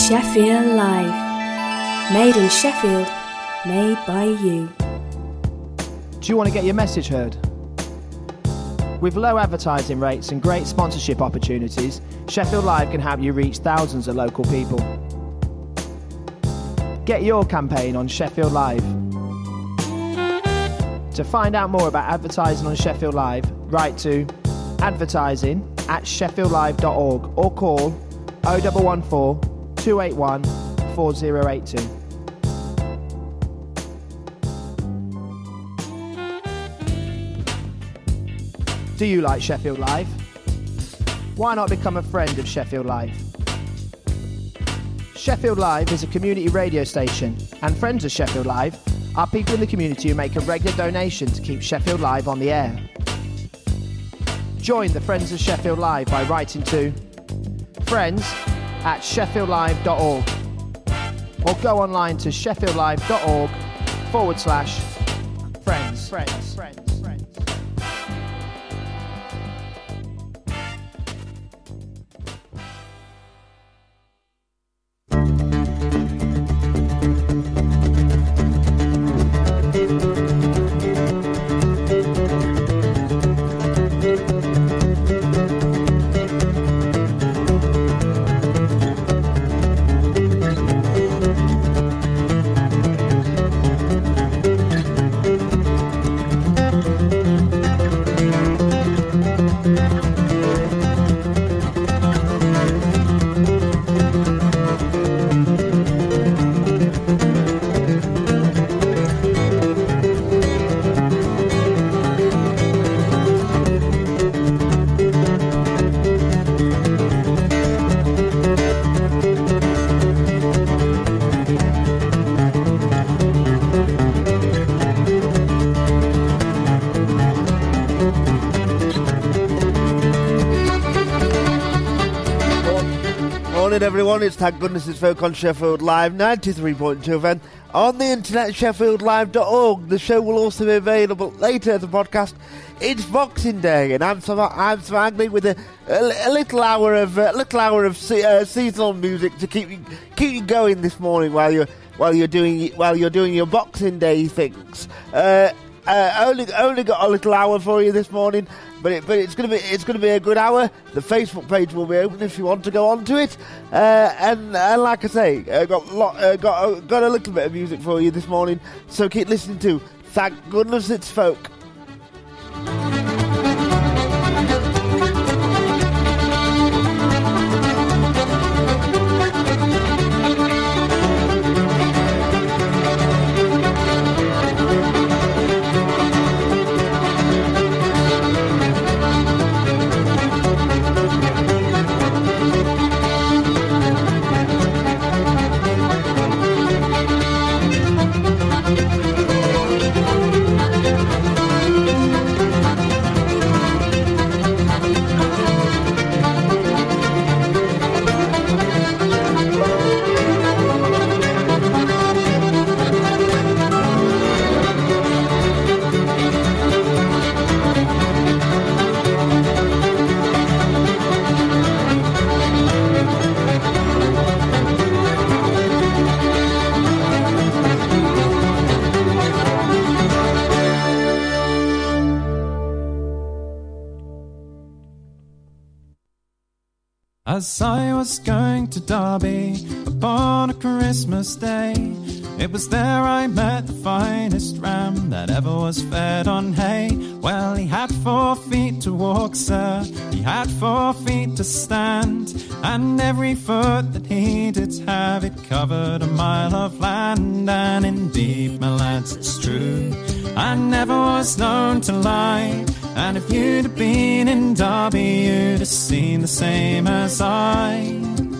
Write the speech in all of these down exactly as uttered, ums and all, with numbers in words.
Sheffield Live. Made in Sheffield, made by you. Do you want to get your message heard? With low advertising rates and great sponsorship opportunities, Sheffield Live can help you reach thousands of local people. Get your campaign on Sheffield Live. To find out more about advertising on Sheffield Live, write to advertising at sheffield live dot org or call oh one one four, two eight one, four oh eight two. Do you like Sheffield Live? Why not become a friend of Sheffield Live? Sheffield Live is a community radio station, and friends of Sheffield Live are people in the community who make a regular donation to keep Sheffield Live on the air. Join the Friends of Sheffield Live by writing to friends at sheffield live dot org or go online to sheffield live dot org forward slash friends. Friends. Friends. Everyone, it's Thank Goodness It's Folk on Sheffield Live ninety-three point two F M on the internet, sheffield live dot org. The show will also be available later as a podcast. It's Boxing Day, and I'm Sam, I'm Sam Agley with a, a, a little hour of a little hour of se- uh, seasonal music to keep you keep you going this morning while you're while you're doing while you're doing your Boxing Day things. Uh, uh, only only got a little hour for you this morning. But it, but it's gonna be it's gonna be a good hour. The Facebook page will be open if you want to go onto it. Uh, and and like I say, I uh, got lot, uh, got uh, got a little bit of music for you this morning. So keep listening to Thank Goodness It's Folk. As I was going to Derby upon a Christmas day, it was there I met the finest ram that ever was fed on hay. Well, he had four feet to walk, sir, he had four feet to stand, and every foot that he did have, it covered a mile of land. And indeed, my lads, it's true, I never was known to lie. And if you'd have been in Derby, you'd have seen the same as I.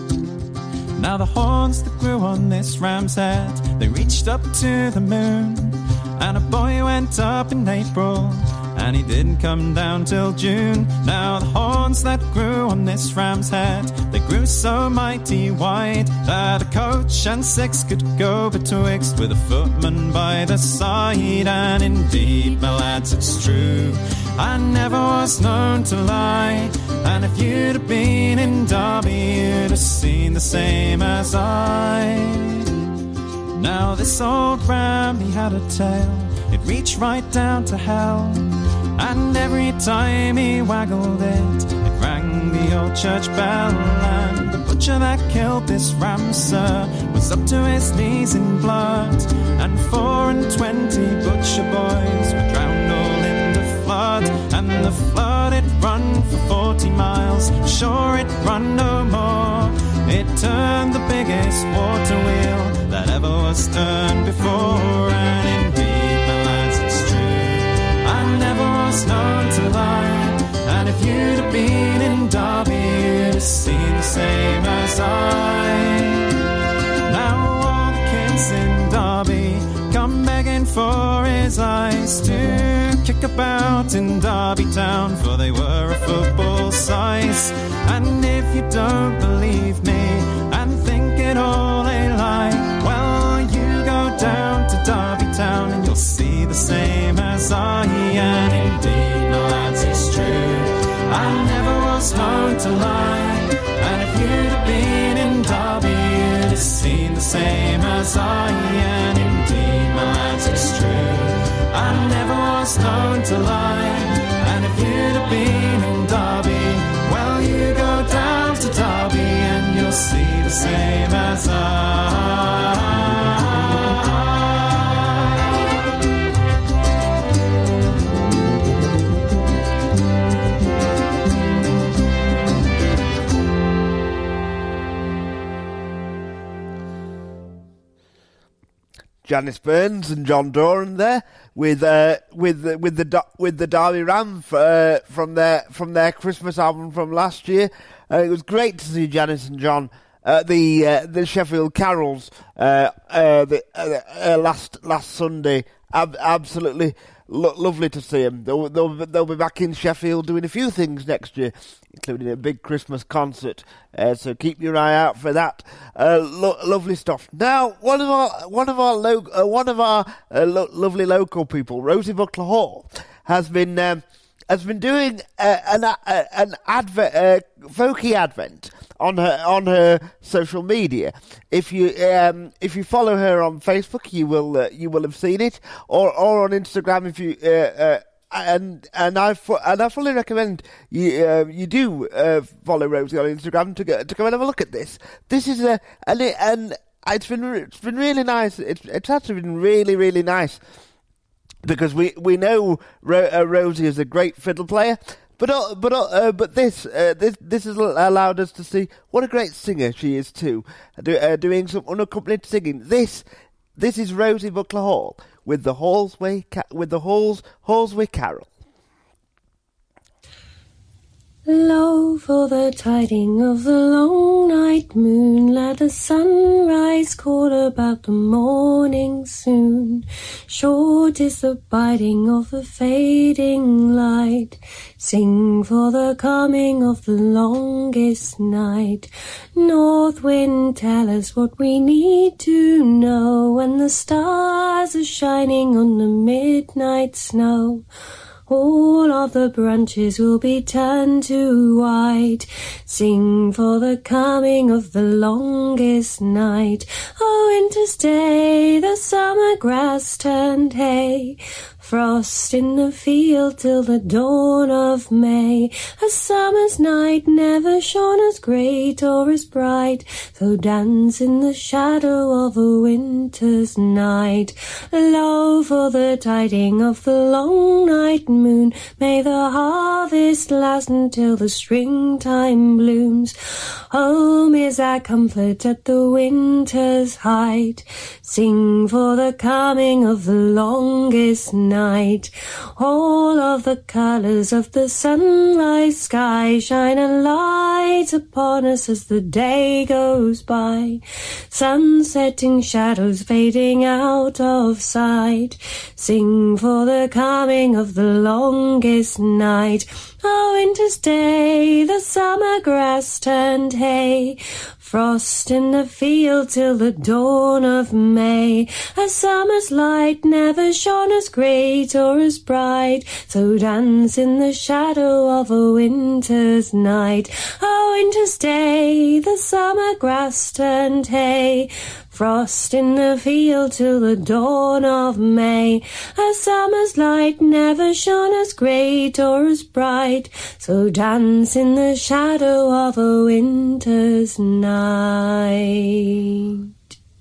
Now the horns that grew on this ram's head, they reached up to the moon, and a boy went up in April, and he didn't come down till June. Now the horns that grew on this ram's head, they grew so mighty wide that a coach and six could go betwixt with a footman by the side. And indeed, my lads, it's true, I never was known to lie. And if you'd have been in Derby, you'd have seen the the same as I. Now this old ram, he had a tail, it reached right down to hell, and every time he waggled it, it rang the old church bell. And the butcher that killed this ram, sir, was up to his knees in blood, and four and twenty butcher boys were drowned all in the flood. And the flood, it run for forty miles, sure it run no more. It turned the biggest water wheel that ever was turned before. And indeed, my lads, it's true, I never was known to lie. And if you'd have been in Derby, you'd have seen the same as I. Now all the kids in Derby come begging for his eyes to kick about in Derby town, for they were a football size. And if you don't believe me and think it all a lie, well, you go down to Derby town and you'll see the same as I. And indeed, my lads, it's true, I never was known to lie. And if you'd have been in Derby, you'd have seen the same as I. And indeed, my lads, it's true, I never was known to lie. And if you'd have been in Derby, well, you go down to Derby and you'll see the same as I. Janice Burns and John Doran there with uh, with the, with the with the Derby Ram uh, from their from their Christmas album from last year. Uh, it was great to see Janice and John at the uh, the Sheffield Carols uh, uh, the, uh, uh, last last Sunday. Ab- absolutely lo- lovely to see them. They'll, they'll they'll be back in Sheffield doing a few things next year, including a big Christmas concert. Uh, so keep your eye out for that. Uh, lo- lovely stuff. Now, one of our one of our lo- uh, one of our uh, lo- lovely local people, Rosie Buckler Hall, has been um, has been doing uh, an uh, an advent, uh, folky advent on her on her social media. If you um, if you follow her on Facebook, you will uh, you will have seen it, or or on Instagram if you. Uh, uh, And and I and I fully recommend you uh, you do uh, follow Rosie on Instagram to go to go and have a look at this. This is a and it, and it's been it's been really nice. It's it's actually been really really nice because we we know Ro- uh, Rosie is a great fiddle player, but uh, but uh, but this uh, this this has allowed us to see what a great singer she is too, do, uh, doing some unaccompanied singing. This this is Rosie Buckler Hall with the Hallsway Ca- with the Halls Hallsway Carol. Lo, for the tiding of the long night moon, let the sunrise call about the morning soon. Short is the biding of the fading light, sing for the coming of the longest night. North wind, tell us what we need to know, when the stars are shining on the midnight snow. All of the branches will be turned to white, sing for the coming of the longest night. Oh, winter's day, the summer grass turned hay, frost in the field till the dawn of May. A summer's night never shone as great or as bright, so dance in the shadow of a winter's night. Lo, for the tiding of the long night moon, may the harvest last until the springtime blooms. Home is our comfort at the winter's height, sing for the coming of the longest night. All of the colours of the sunrise sky shine a light upon us as the day goes by. Sun-setting shadows fading out of sight, sing for the coming of the longest night. Oh, winter's day, the summer grass turned hay, frost in the field till the dawn of May. A summer's light never shone as great great or as bright, so dance in the shadow of a winter's night. A winter's day, the summer grass turned hay, frost in the field till the dawn of May. A summer's light never shone as great or as bright, so dance in the shadow of a winter's night.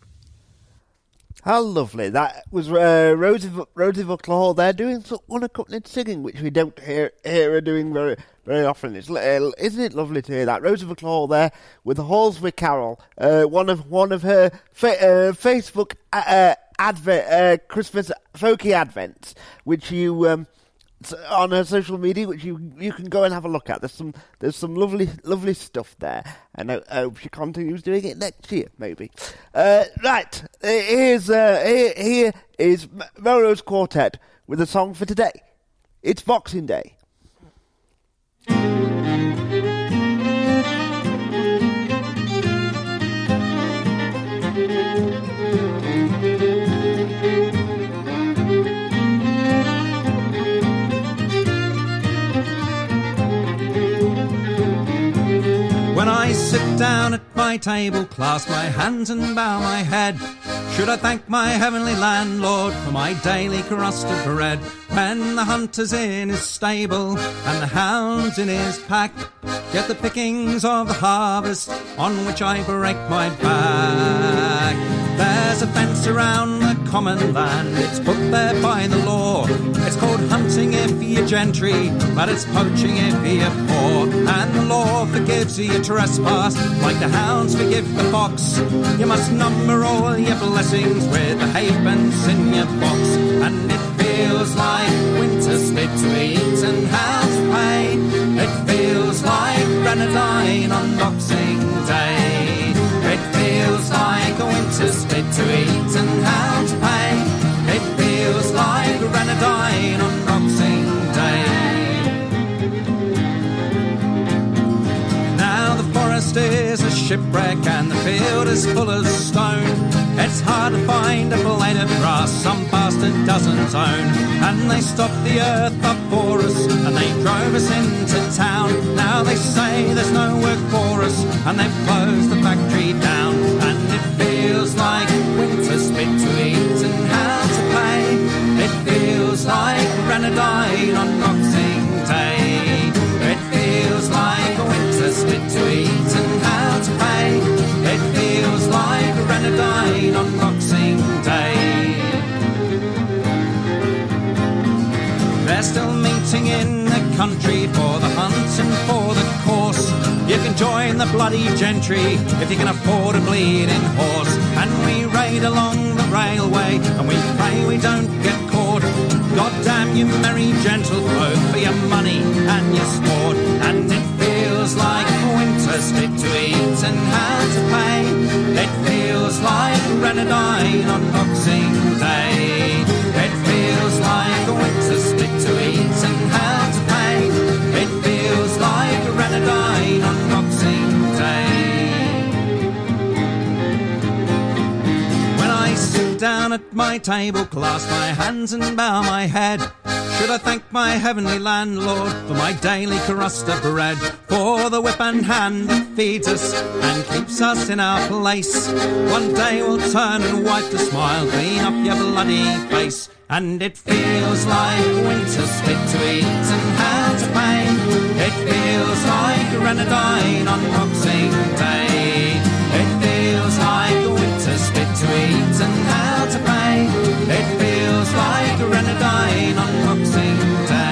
How lovely. That was uh, Rosie, Rosie Buckler there doing some unaccompanied singing, which we don't hear, hear her doing very very often. It's, uh, isn't it lovely to hear that? Rosie Buckler there with Hallsbury Carol, uh, one of one of her fa- uh, Facebook uh, advent, uh, Christmas folky advents, which you... Um, on her social media, which you you can go and have a look at. There's some there's some lovely lovely stuff there, and I, I hope she continues doing it next year, maybe. Uh, right, here's uh, here, here is Melrose Quartet with a song for today. It's Boxing Day. When I sit down at my table, clasp my hands and bow my head, should I thank my heavenly landlord for my daily crust of bread? When the hunter's in his stable and the hound's in his pack, get the pickings of the harvest on which I break my back. There's a fence around the common land, it's put there by the law. It's called hunting if you're gentry, but it's poaching if you're poor. And the law forgives you trespass like the hounds forgive the fox. You must number all your blessings with the halfpence in your box. And it feels like winter spit to eat and hounds pay. It feels like grenadine on Boxing Day. It feels like a winter spit to eat and hounds pay. It feels like grenadine on Boxing Day. Now the forest is a shipwreck and the field is full of stone. It's hard to find a blade of grass some bastard doesn't own. And they stopped the earth up for us and they drove us into town. Now they say there's no work for us and they've closed the factory down. And it feels like winter spit to eat and how to pay. It feels like grenadine on Boxing Day. It feels like a winter spit to eat and how to pay. It feels like grenadine on Boxing Day. They're still meeting in the country for the hunt and for the course. You can join the bloody gentry if you can afford a bleeding horse. And we raid along the railway and we pray we don't get caught. God damn you merry gentlefolk for your money and your sport. And it feels like winter spit to eat and how to pay. It feels like grenadine on Boxing Day. It feels like a winter spit to eat and how to pay. It feels like grenadine on Boxing Day. When I sit down at my table, clasp my hands and bow my head, should I thank my heavenly landlord for my daily crust of bread? For the whip and hand that feeds us and keeps us in our place. One day we'll turn and wipe the smile clean off your bloody face. And it feels like winter spit to eat and how to pay. It feels like grenadine on Boxing Day. It feels like winter spit to eat and how to pay. It feels like grenadine on Boxing Day.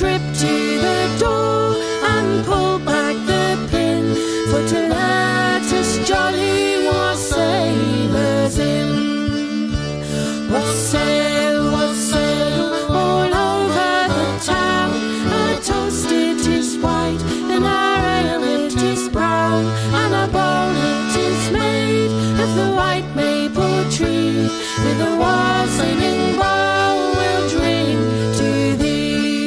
tripped to the door and pulled back the pin, for to let us jolly was sailors in. What sail, what sail, all over the town, our toast it is white, and our ale it is brown, and our bowl it is made of the white maple tree, with a wassailing bowl we'll drink to thee.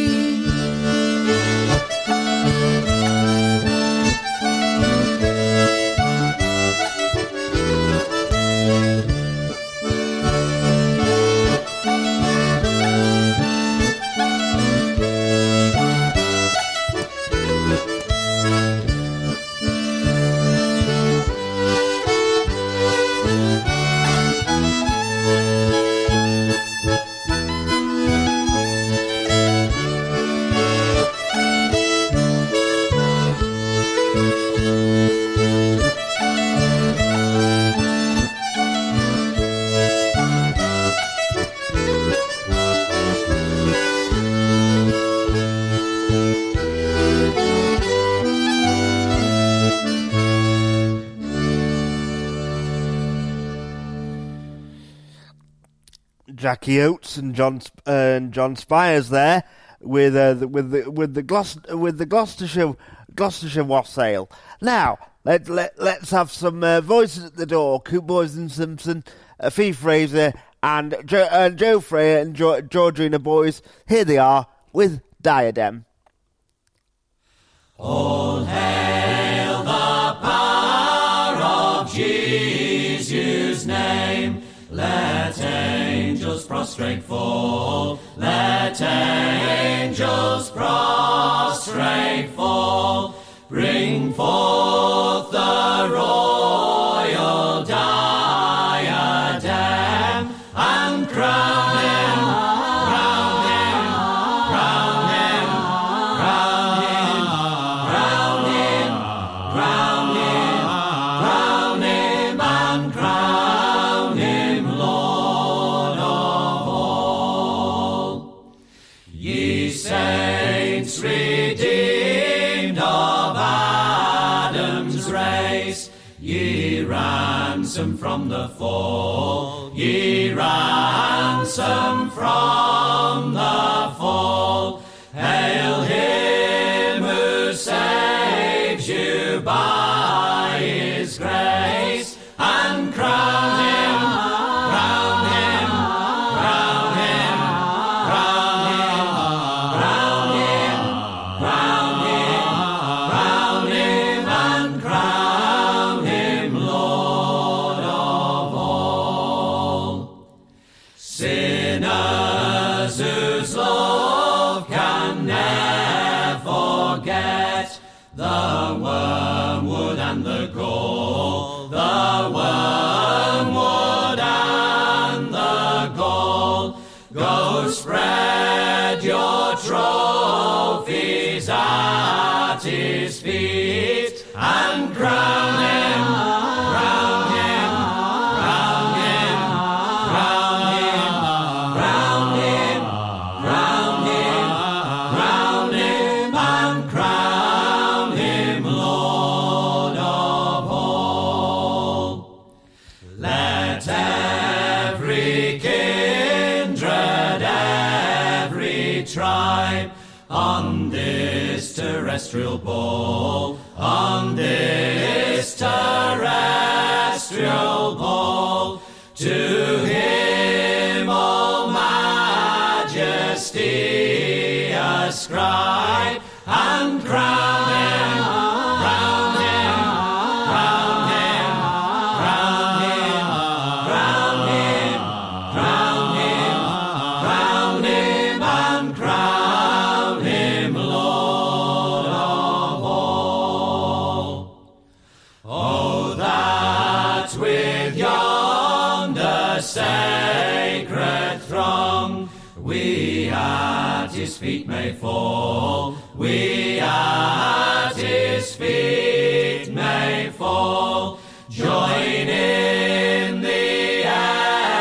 Jackie Oates and John uh, and John Spires there with uh, the, with the with the Gloucester, with the Gloucestershire Gloucestershire wassail. Now let let let's have some uh, voices at the door. Coop Boys and Simpson, uh, Fee Fraser, and jo- uh, Joe Freya and jo- Georgina Boys. Here they are with Diadem. All hail the power of Jesus' name. Let angels prostrate fall. Let angels prostrate fall. Bring forth the royal diadem and crown him, crown him, crown him, crown him, crown him, crown him, crown him, and crown him Lord of all. Ye saints redeemed of Adam's race, ye ransom from the fall, ye ransom from the fall. Hail him who saves you by his grace, and crown him, crown him, crown him, crown him, crown him, crown him, crown him, and crown him Lord of all. Sinners whose love can never forget the wormwood and the gall, the wormwood and the gall. Go spread your trophies at his feet and crown him, crown him, crown him, crown him, crown him, crown him, crown him, and crown him Lord of all. Let every kindred, every tribe on this terrestrial ball, on this terrestrial ball, to him all majesty ascribe and crown him, crown him, crown him, crown him, crown him, crown him, crown him, and crown him Lord of all. Oh, that with yonder sacred throng we at his feet may fall, we at his feet may fall, join in the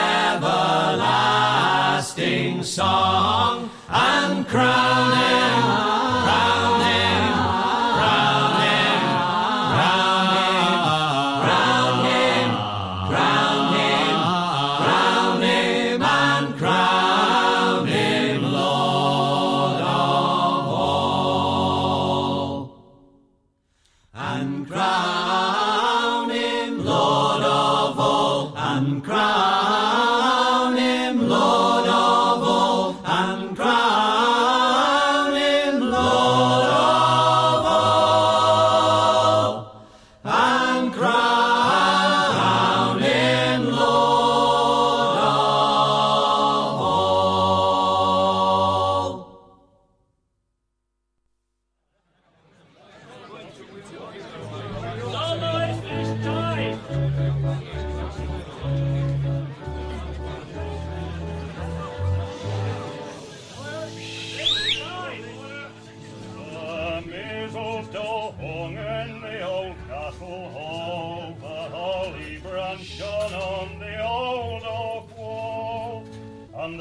everlasting song and crown him,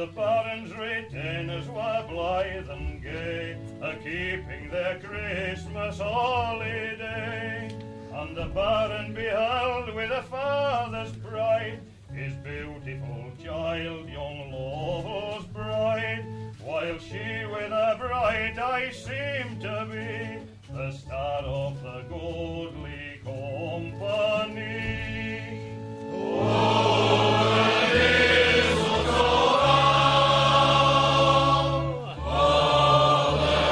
the baron's retainers were blithe and gay, a-keeping their Christmas holiday. And the baron beheld with a father's pride his beautiful child, young Lovel's bride, while she with a bright eye seemed to be the star of the goodly company. Oh, the mistletoe bough, oh, the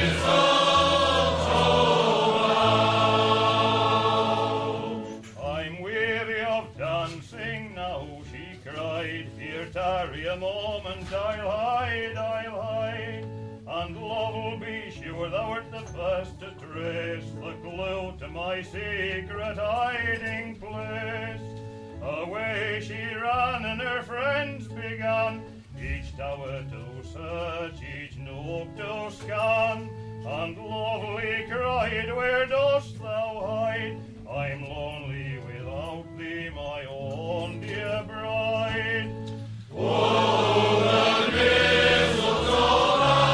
mistletoe bough. I'm weary of dancing now, she cried. Here tarry a moment, I'll hide, I'll hide. And love will be sure thou art the first to trace the clue to my secret hiding place. Away she ran and her friends began, each tower to search, each nook to scan. And Lovely cried, where dost thou hide? I'm lonely without thee, my own dear bride. Oh, the mistletoe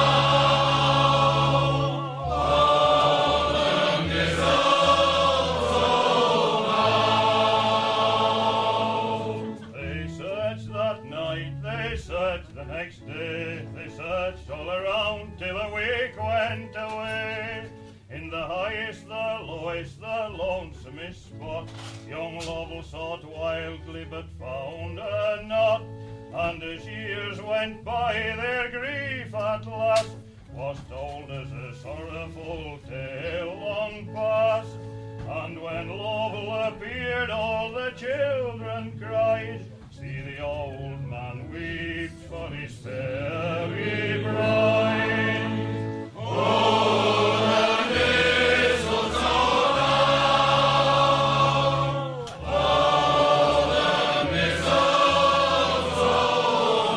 bough, oh, the mistletoe bough. They searched that night, they searched the next day, they searched all around till a week went away. In the highest, the lowest, the lonesomest spot, young Lovell sought wildly but found her not. And as years went by, their grief at last was told as a sorrowful tale long past. And when Lovell appeared, all the children cried, see the old man weep for his fairy bride. Oh, the mistletoe bough, oh, the mistletoe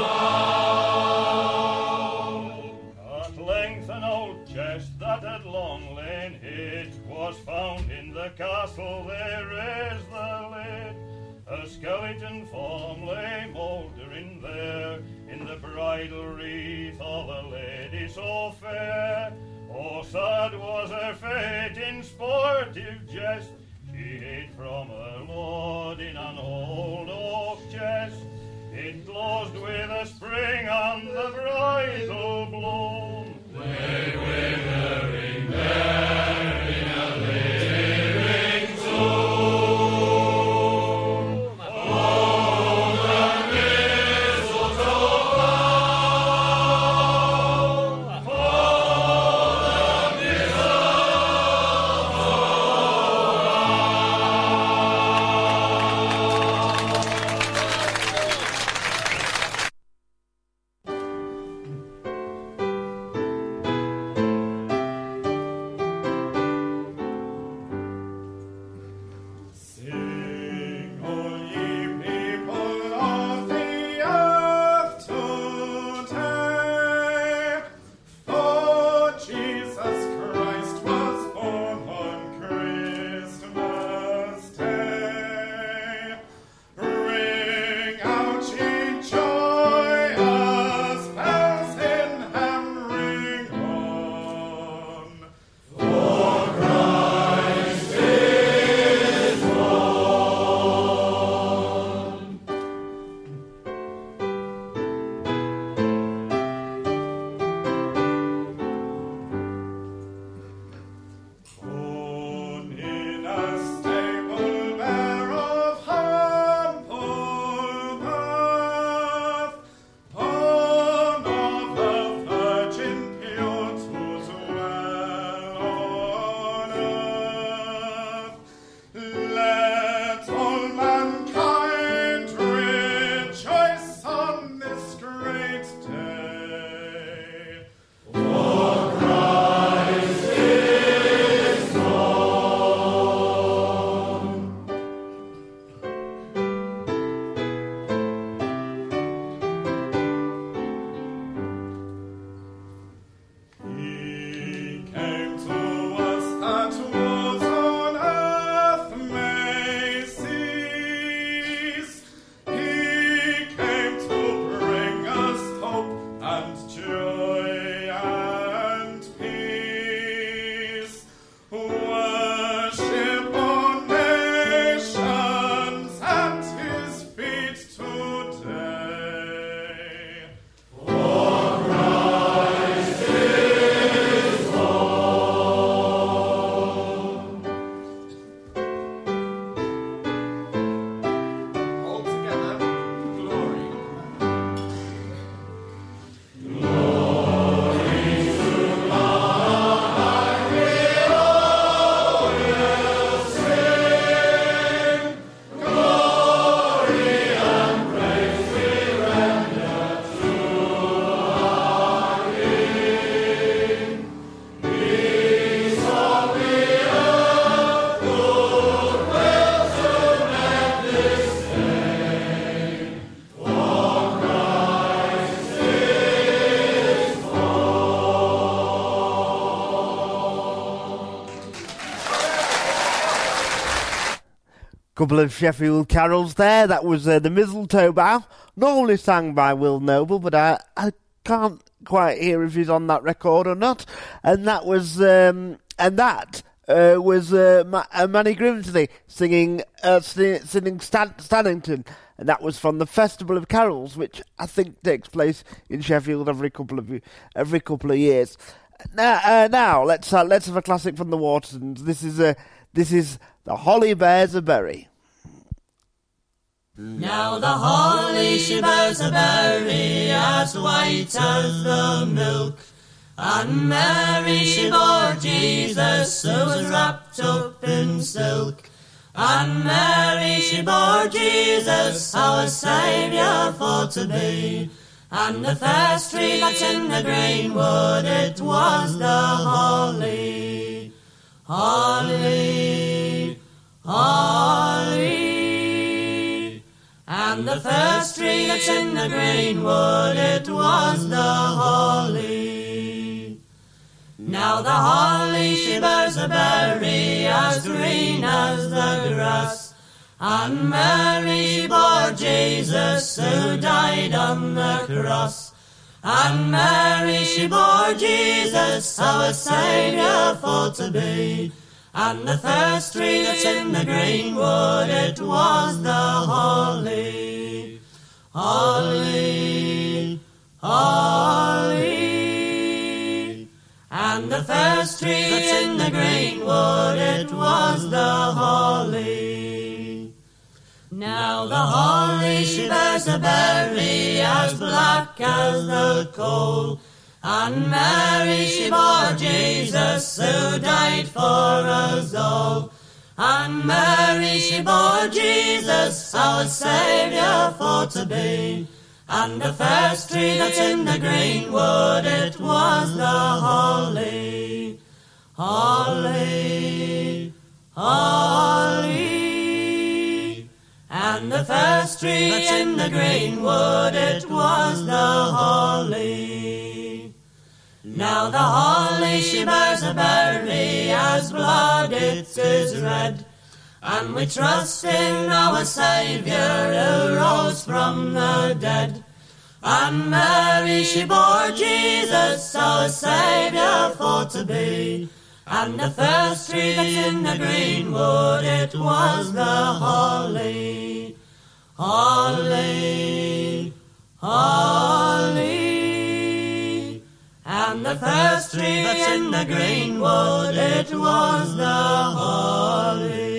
bough. At length an old chest that had long lain hid was found in the castle. They raised the lid. A skeleton form lay mouldering there, in the bridal wreath of a lady so fair. Oh, sad was her fate in sportive jest, she hid from her lord in an old oak chest. It closed with a spring on the bridal bloom. Laid withering there in a living tomb. Oh, the mistletoe bough, oh, the mistletoe bough. Couple of Sheffield carols there. That was uh, The Mistletoe Bough, normally sung by Will Noble, but I, I can't quite hear if he's on that record or not. And that was, um, and that uh, was uh, Ma- uh, Manny Grimsley singing, uh, singing, singing Stan- Stannington, and that was from the Festival of Carols, which I think takes place in Sheffield every couple of every couple of years. Now, uh, now let's uh, let's have a classic from the Watersons. This is a uh, this is The Holly Bears a Berry. Now the holly she bears a berry as white as the milk, and Mary she bore Jesus who was wrapped up in silk. And Mary she bore Jesus, our Saviour for to be. And the first tree that's in the greenwood, it was the holly. Holly, holly. And the first tree that's in the greenwood, it was the holly. Now the holly she bears a berry as green as the grass, and Mary she bore Jesus who died on the cross. And Mary she bore Jesus, our Saviour for to be. And the first tree that's in the greenwood, it was the holly. Holly, holly. And the first tree that's in the greenwood, it was the holly. Now the holly she bears a berry as black as the coal, and Mary she bore Jesus who died for us all. And Mary she bore Jesus, our Saviour for to be. And the first tree that's in the greenwood, it was the holly. Holly, holly. And the first tree that's in the greenwood, it was the holly. Now the holly she bears a berry as blood it is red, and we trust in our Saviour who rose from the dead. And Mary she bore Jesus, our Saviour for to be. And the first tree that's in the greenwood, it was the holly. Holly, holly. And the first tree that's in the greenwood, it was the holly.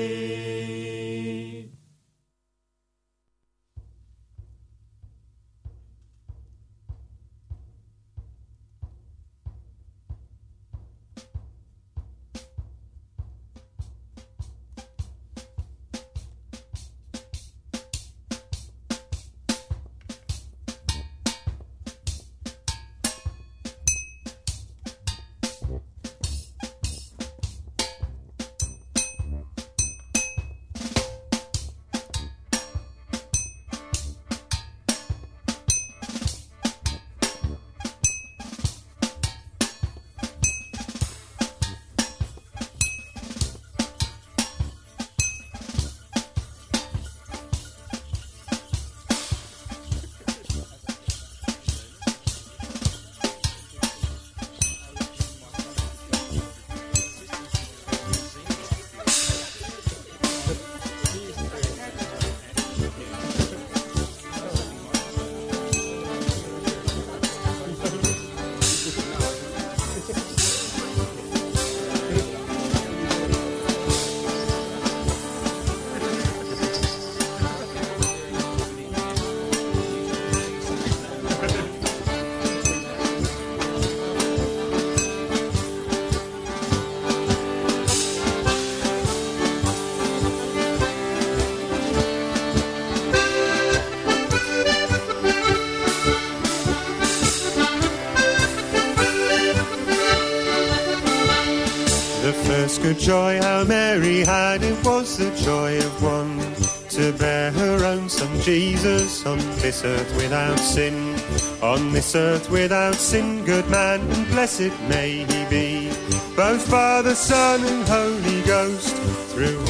Good joy how Mary had, it was the joy of one to bear her own son Jesus on this earth without sin. On this earth without sin, good man and blessed may he be, both Father, Son and Holy Ghost, through all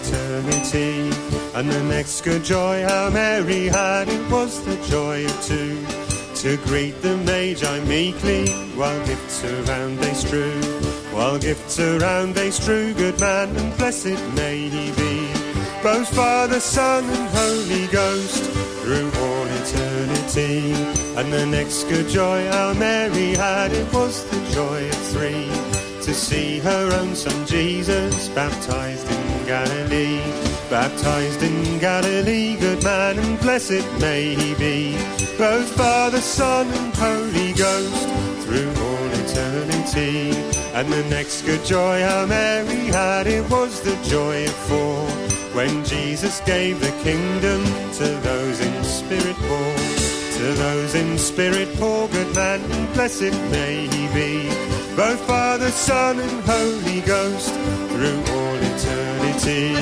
eternity. And the next good joy how Mary had, it was the joy of two, to greet the Magi meekly, while gifts around they strew. While gifts around they strew, good man and blessed may he be, both Father, Son and Holy Ghost, through all eternity. And the next good joy our Mary had, it was the joy of three, to see her own son Jesus baptized in Galilee. Baptized in Galilee, good man and blessed may he be, both Father, Son and Holy Ghost, through all eternity. And the next good joy our Mary had, it was the joy of four, when Jesus gave the kingdom to those in spirit poor. To those in spirit poor, good man and blessed may he be, both Father, Son and Holy Ghost, through all eternity.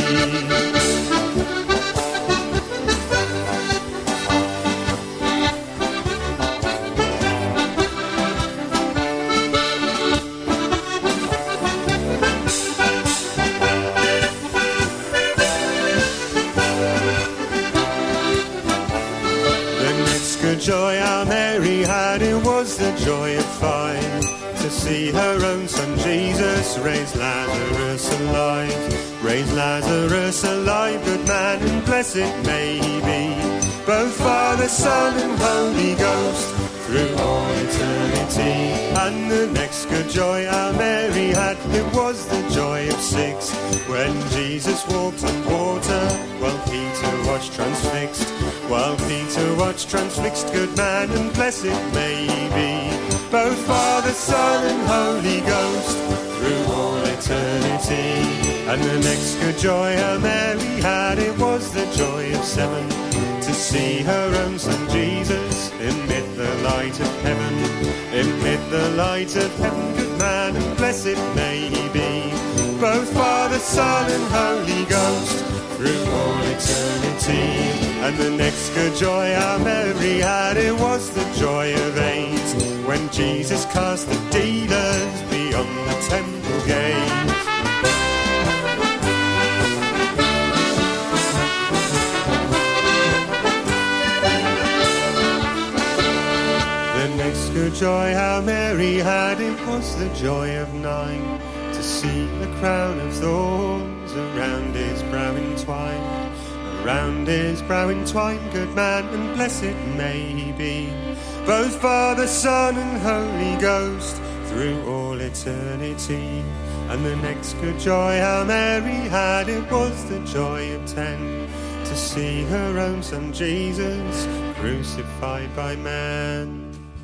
Joy our Mary had, it was the joy of five, to see her own son Jesus raise Lazarus alive. Raise Lazarus alive, good man and blessed may he be, both Father, Son and Holy Ghost, through all eternity. And the next good joy our Mary had, it was the joy of six, when Jesus walked on water, while Peter watched transfixed. While Peter watched transfixed, good man and blessed may he be, both Father, Son and Holy Ghost, through all eternity. And the next good joy our Mary had, it was the joy of seven, to see her own son Jesus amid the light of heaven. Amid the light of heaven, good man and blessed may he be, both Father, Son and Holy Ghost, through all eternity. And the next good joy our Mary had, it was the joy of eight, when Jesus cast the dealers beyond the temple gate. The next good joy our Mary had, it was the joy of nine, to see the crown of thorns around his brow entwined. Around his brow entwined, good man and blessed may he be, both Father, Son and Holy Ghost, through all eternity. And the next good joy our Mary had, it was the joy of ten, to see her own son Jesus crucified by man.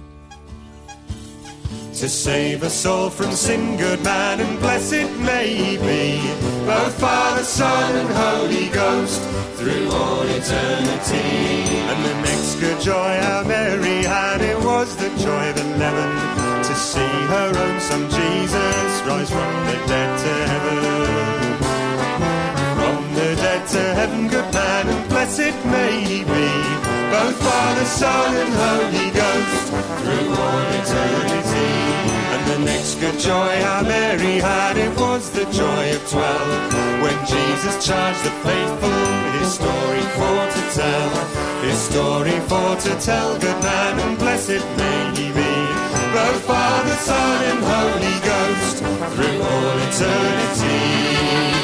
To save us all from sin, good man and blessed may he be, both Father, Son and Holy Ghost, through all eternity. And the next good joy our Mary had, it was the joy of eleven, to see her own son Jesus rise from the dead to heaven. From the dead to heaven, good man and blessed may he be, both Father, Son and Holy Ghost, through all eternity. And the next good joy our Mary had, it was the joy of twelve, when Jesus charged the faithful, his story for to tell. His story for to tell, good man and blessed may he be, both Father, Son and Holy Ghost, through all eternity.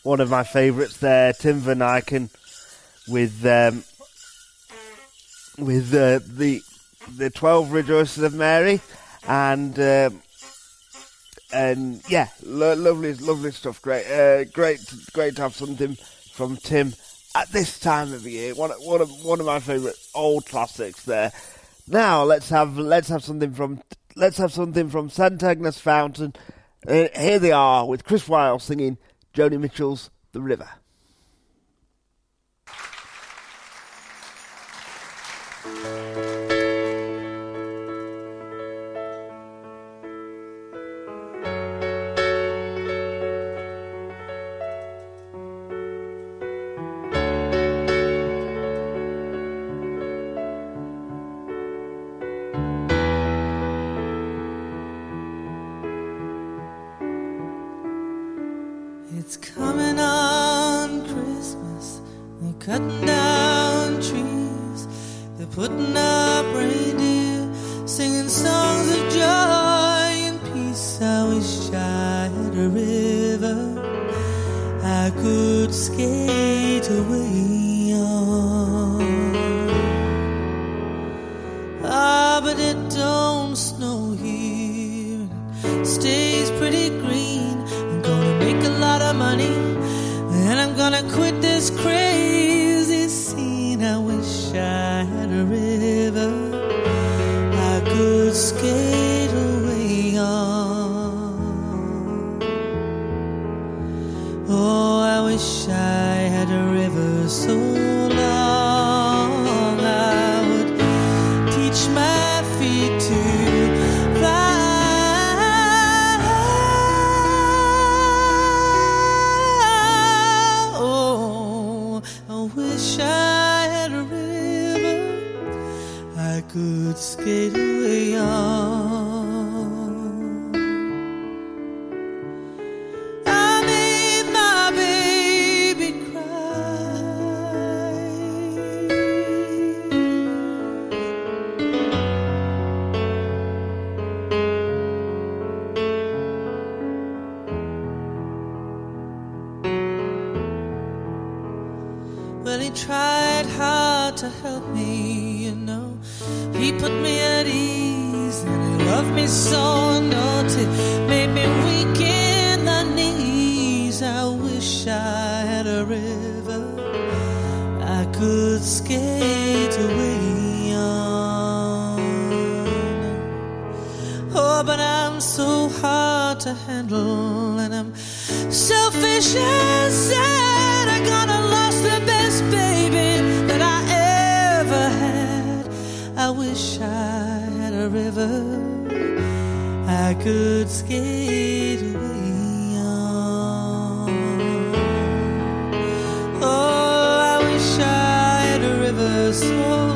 one of my favourites there, Tim Van Eycken, with um, with uh, the the twelve Rejoices of Mary, and um, and yeah, lo- lovely, lovely stuff. Great, uh, great, great to have something from Tim at this time of the year. One, one of one of my favourite old classics there. Now let's have let's have something from let's have something from Saint Agnes Fountain. Uh, here they are with Chris Wilde singing Joni Mitchell's The River. It's coming on Christmas, they're cutting down trees, they're putting up reindeer, singing songs of joy and peace. I wish I had a river I could skate away on. Ah, but it don't snow here, it stays pretty green. I'm gonna make a lot of money, and I'm gonna quit this crazy scene. I wish I had a river I could skate away on. Oh, I wish I had a river so long I would teach my feet to fly. Wish I had a river I could skate away on. I made my baby cry. Well, he tried hard to help me, you know. He put me at ease, and he loved me so, and oh, it made me weak in the knees. I wish I had a river I could skate away on. Oh, but I'm so hard to handle, and I'm selfish and sad. I gonna lost the best baby that I ever had. I wish I had a river I could skate away on. Oh, I wish I had a river so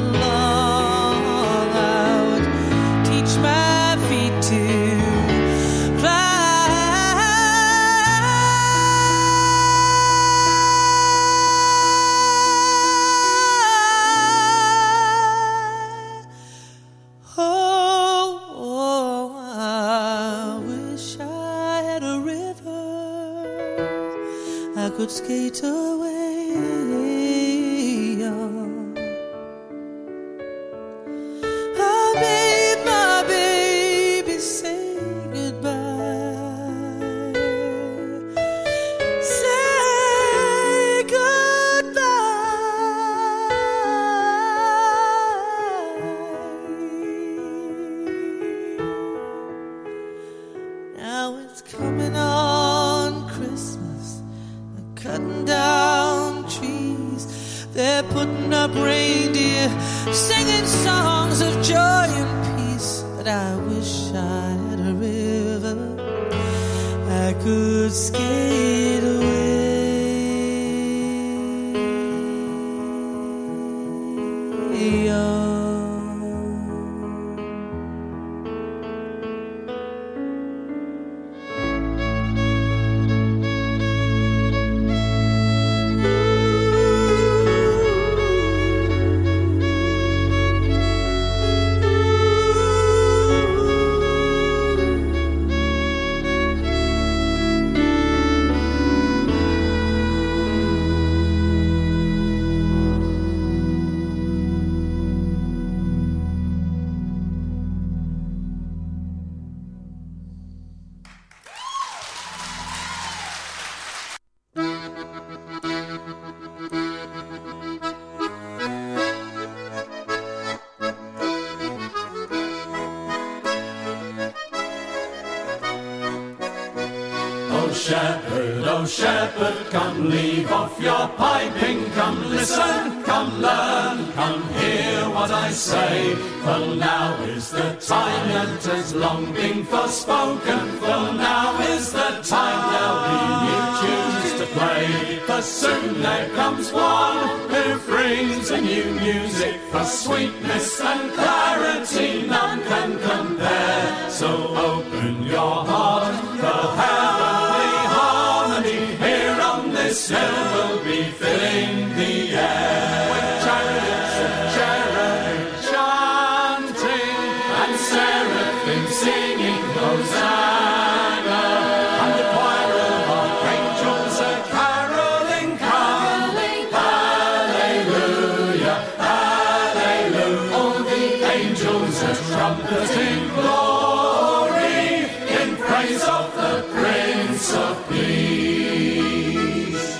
long I would teach my feet to fly. Could skate away on. I made my baby say goodbye, say goodbye. Now it's coming on Christmas, cutting down trees, they're putting up reindeer, singing songs of joy and peace. But I wish I had a river I could skate away on. shepherd, oh shepherd, come leave off your piping, come listen, come learn, come hear what I say. For now is the time that has long been forspoken, for now is the time there'll be new tunes to play. For soon there comes one who brings a new music, for sweetness and clarity none can compare. So open your heart, for heavenly harmony here on this hill will be filling the air. With chariots of cherubim chanting and seraphim singing Hosanna, and the choir of archangels a caroling come. Hallelujah, hallelujah. All the angels are trumpeting glory in praise of the Prince of Peace.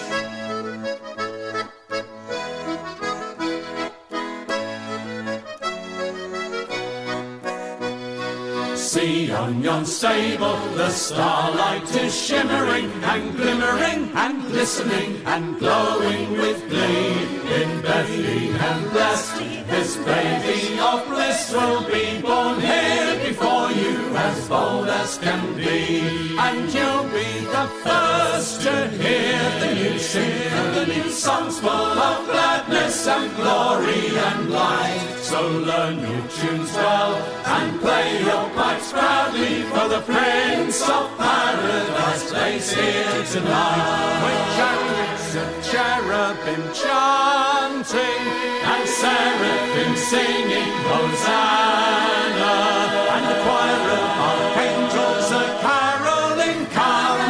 See on yon stable the starlight is shimmering and glimmering and glistening and glowing with glee. In Bethlehem blessed, this baby of bliss will be born here before you, as bold as can be. And you'll be the first to hear the new sing and the new songs full of gladness and glory and light. So learn your tunes well and play your pipes proudly, for the Prince of Paradise plays here tonight. With chariots of cherubim chanting and seraphim singing Hosanna, and the choir of archangels a caroling come.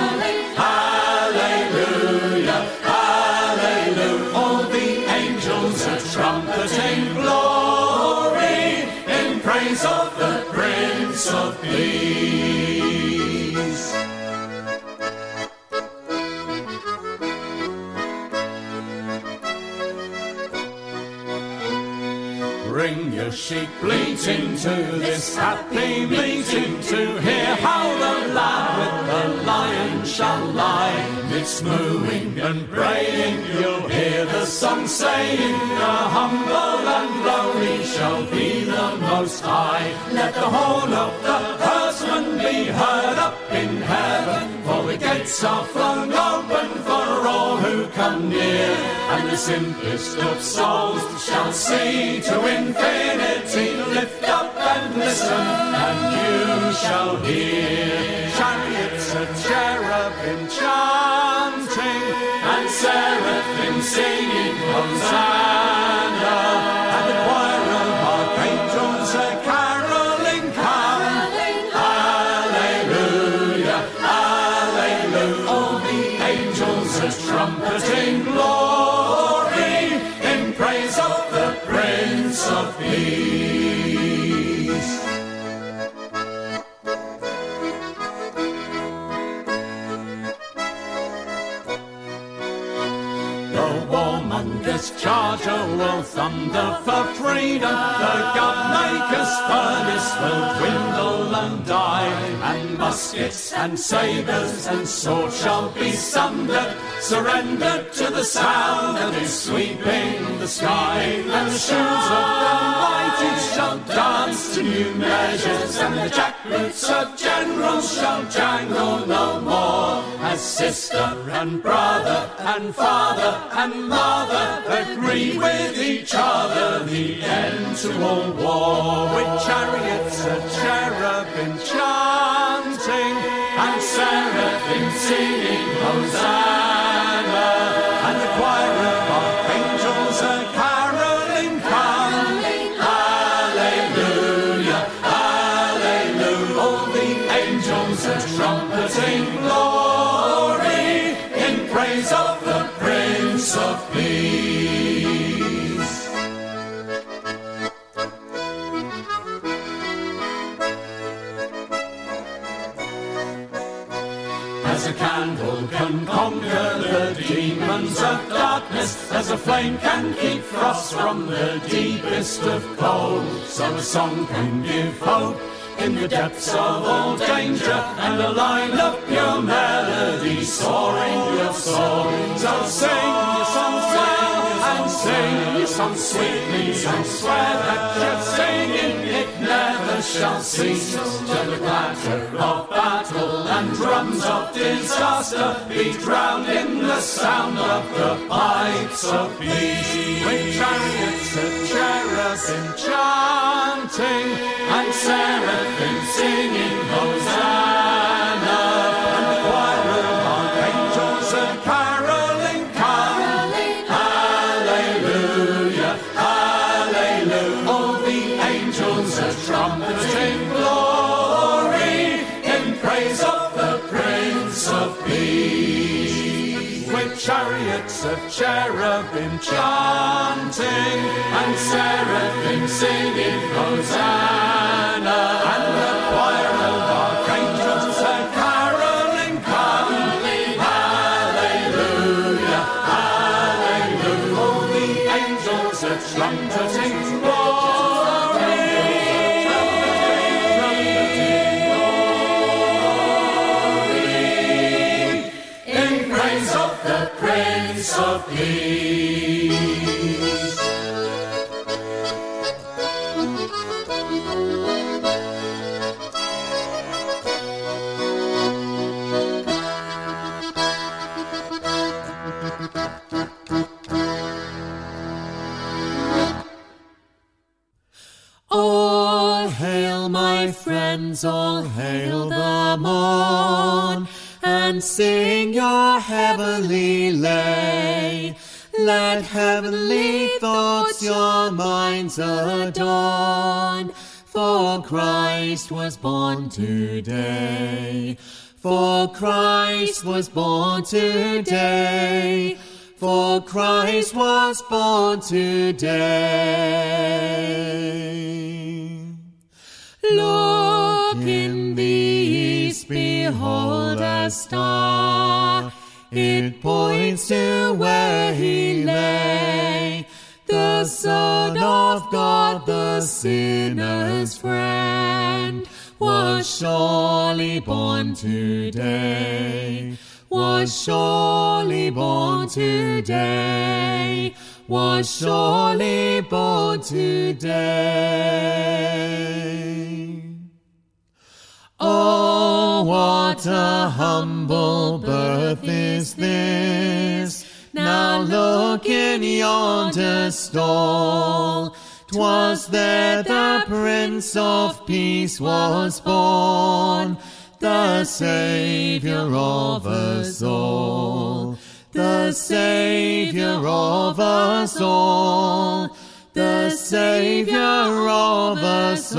Hallelujah, hallelujah. All the angels are trumpeting glory in praise of the Prince of Peace. Bring your sheep bleating to this happy meeting, to hear how the lamb with the lion shall lie. Midst mooing and braying, you'll hear the song saying, the humble and lowly shall be the Most High. Let the horn of the herdsman be heard up in heaven, for the gates are flung open for all who come near. And the simplest of souls shall see to infinity. Lift up and listen, and you shall hear chariots of cherubim chanting and seraphim singing Hosanna, and the choir of archangels a caroling come. Hallelujah, hallelujah. All the angels are trumpeting glory in praise of the Prince of Peace. The warmonger's charger will thunder for freedom, the gunmaker's furnace will dwindle and die, and muskets and sabres and swords shall be sundered, surrendered to the sound that is sweeping the sky. And the shoes of the mighty shall dance to new measures, and the jackboots of generals shall jangle no more, as sister and brother and father and mother agree with each other the end to all war. With chariots of cherubim chanting and seraphim singing Hosanna, and the choir of archangels a caroling come. Hallelujah, hallelujah. All the angels are trumpeting glory in praise of the Prince of Peace. As a candle can conquer the demons of darkness, as a flame can keep frost from the deepest of cold, so a song can give hope in the depths of all danger, and a line of pure melody soaring your soul. So sing your songs well, and sing your songs sweetly, and swear that your singing it never shall cease, till the clatter of battle and drums of disaster be drowned in the sound of the pipes of peace. With chariots of cherubim chanting, and seraphim singing Hosanna, and the choir of archangels a caroling come, hallelujah, hallelujah. All the angels are trumpeting glory in praise of the Prince of Peace. With chariots of cherubim chanting, and seraphim singing Hosanna, and the choir of archangels a caroling come, hallelujah, hallelujah. All the angels are trumpeting glory, in praise of the Prince of Peace. All hail, my friends, all hail the morn, and sing your heavenly lay. Let heavenly thoughts your minds adorn, for Christ was born today. For Christ was born today. For Christ was born today. Look in the east, behold a star. It points to where he lay. The Son of God, the sinner's friend, was surely born today. Was surely born today. Was surely born today. Oh, what a humble birth is this! Now look in yonder stall. 'Twas there the Prince of Peace was born, the Saviour of us all. The Saviour of us all. The Saviour of us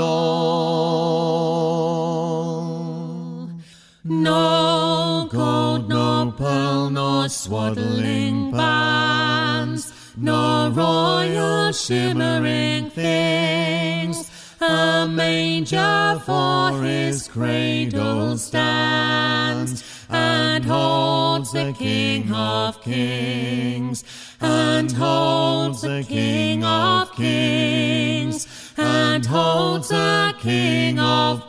all. No gold, no pearl, nor swaddling bands, nor royal shimmering things. A manger for his cradle stands, and holds the King of Kings, and holds the King of Kings, and holds the King of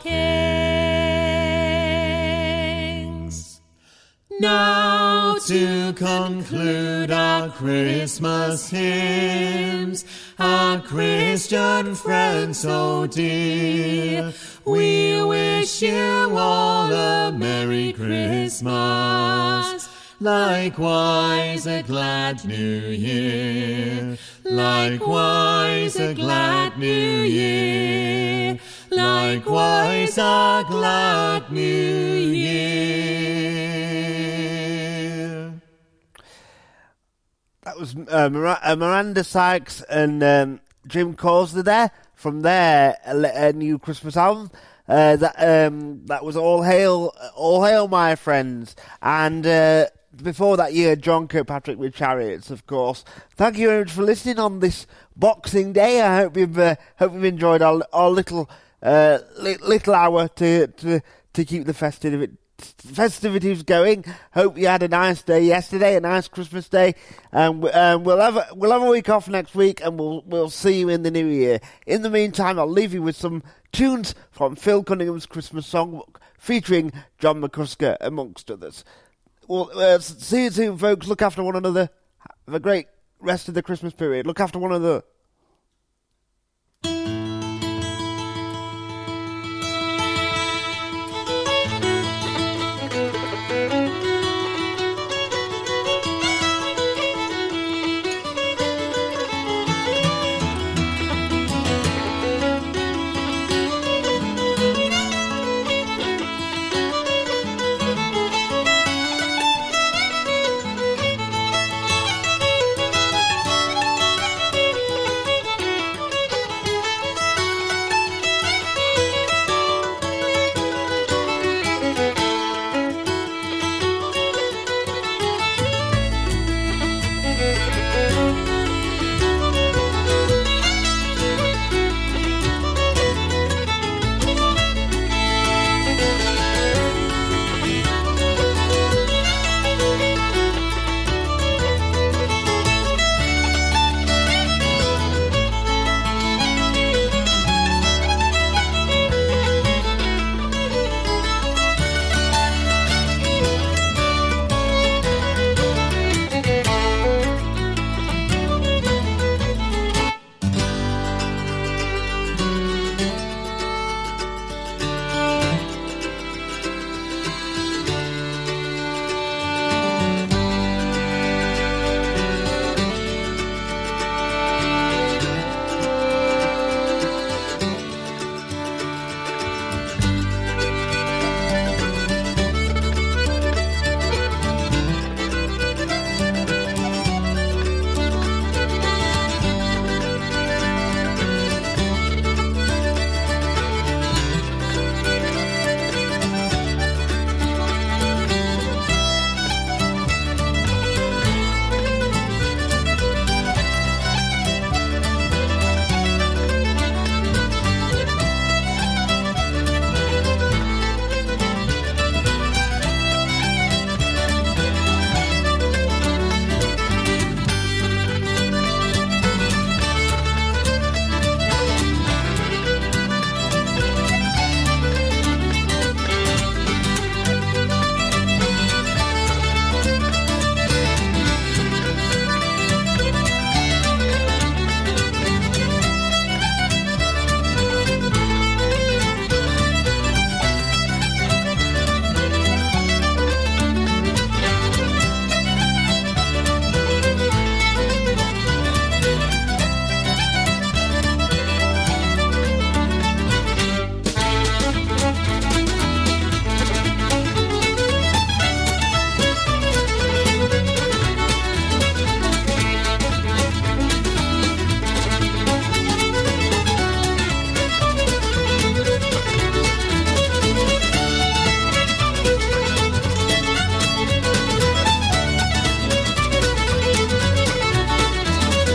Kings. Now to conclude our Christmas hymns, our Christian friends so dear, we wish you all a Merry Christmas, likewise a glad New Year, likewise a glad New Year, likewise a glad New Year. That was uh, Mir- uh, Miranda Sykes and um, Jim Cawsey there from their uh, new Christmas album. Uh, that um, that was All Hail, All Hail, My Friends, and uh, before that year, John Kirkpatrick with Chariots, of course. Thank you very much for listening on this Boxing Day. I hope you've uh, hope you've enjoyed our our little uh, li- little hour to to to keep the festive. festivities going. Hope you had a nice day yesterday, a nice Christmas day, and um, we'll have a, we'll have a week off next week, and we'll we'll see you in the new year. In the meantime, I'll leave you with some tunes from Phil Cunningham's Christmas Songbook, featuring John McCusker, amongst others. Well, uh, see you soon, folks. Look after one another. Have a great rest of the Christmas period. Look after one another.